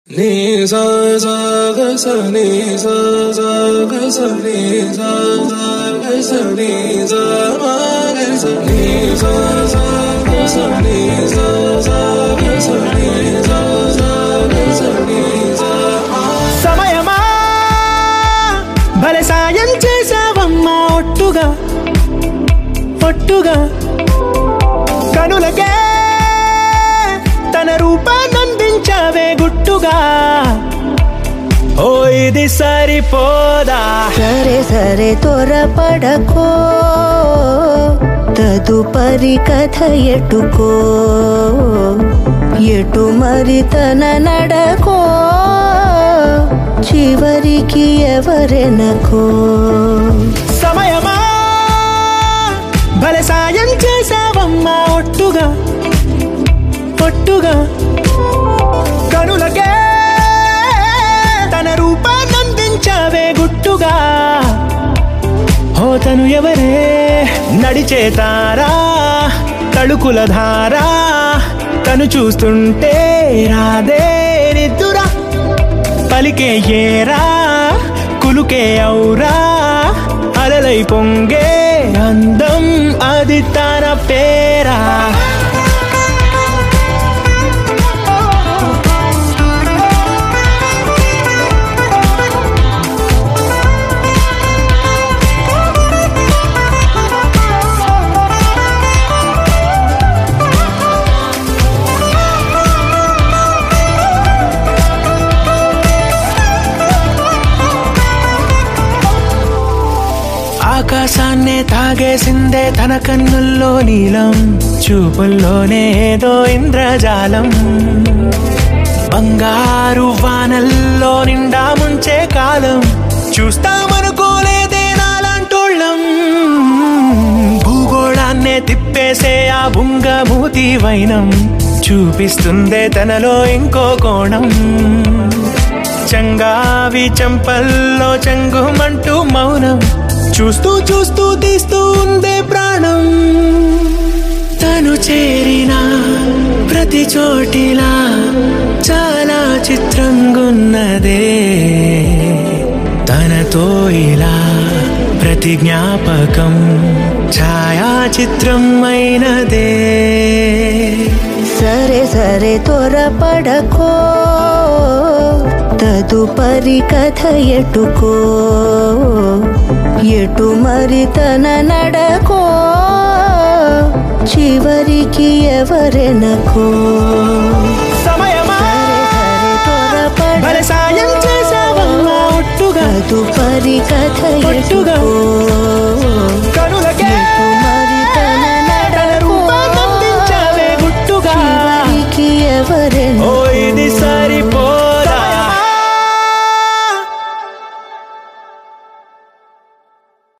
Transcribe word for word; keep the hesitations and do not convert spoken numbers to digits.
ni sa sa ga sa ni sa sa ga sa ni sa sa ga sa ni sa ma ga sa ni sa sa ga sa ni sa sa ga sa ni sa sa ga sa ni sa సమయమా భలే సాయం చేసావమ్మా ఒట్టుగా ఒట్టుగా కనులకే తన రూపాన్నందించావే గుట్టుగా ఓ ఇది సరిపోదా సరే సరే త్వరపడకో తదుపరి కథ ఎటుకో ఎటు మరి తన నడకో చివరికి ఎవరెనకో సమయమా భలే సాయం చేసావమ్మా ఒట్టుగా ఒట్టుగా కనులకే తన రూపాన్నందించావే గుట్టుగా ఓ తను ఎవరే నడిచే తారా తళుకుల ధారా తను చూస్తుంటే రాదే నిద్దురా పలికే ఏరా కులుకే ఔరా అలలై పొంగే అందం అది తన పేరా ఆకాశాన్నే తాగేసిందే తన కన్నుల్లో నీలం చూపుల్లోనే ఏదో ఇంద్రజాలం బంగారు వానల్లో నిండా ముంచే కాలం చూస్తామనుకోలేదే నాలాంటోళ్ళం భూగోళాన్నే తిప్పేసే ఆ బుంగమూతి వైనం చూపిస్తుందే తనలో ఇంకో కోణం చంగావి చంపల్లో చంగుమంటూ మౌనం చూస్తూ చూస్తూ తీస్తూ ఉందే ప్రాణం తను చేరిన ప్రతి చోటిలా చాలా చిత్రంగున్నదే తనతో ఇలా ప్రతి జ్ఞాపకం ఛాయాచిత్రం అయినదే సరే సరే త్వరపడకో తదుపరి కథ ఎటుకో ఎటు మరి తన నడకో చివరికి ఎవరెనకో సమయమా భలే సాయం చేసావమ్మా ఒట్టుగా తదుపరి కథ ఎటుకో